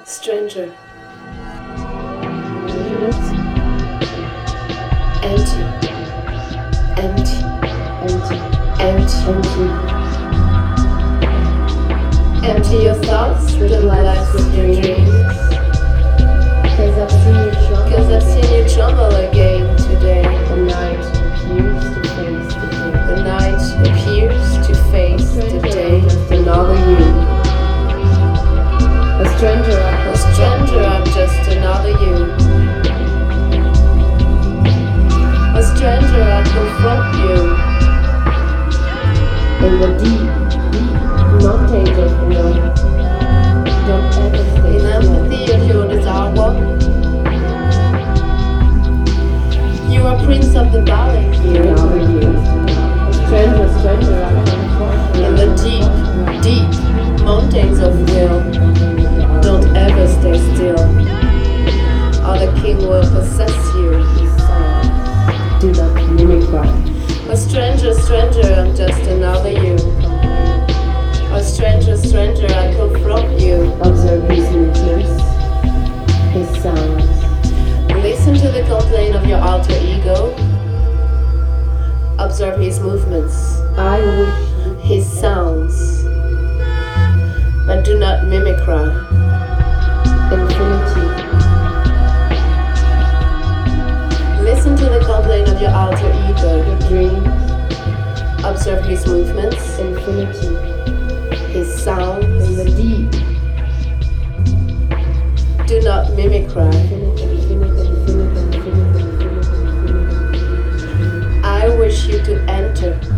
Stranger. Empty. Empty. Empty. Empty. Empty. Empty your thoughts, relax with your dreams. Cause I've seen you tremble again today. The night appears to face the day of another you. A stranger, I'm just another you. A stranger, I confront you. In the deep mountains of will, don't ever stay In empathy of your desire, you are prince of the valley. another you. A stranger, I confront you. In the deep mountains of will, don't ever stay still, or the king will possess you. Do not mimic right. A stranger, I'm just another you. A stranger, I confront you. Observe his movements, his sounds. Listen to the complaint of your alter ego. Observe his movements, I wish his sounds, but do not mimicry. infinity. Listen to the complaint of your alter ego. Your dreams, Observe his movements, infinity. his sounds, In the deep, do not mimicry. infinity. I wish you to enter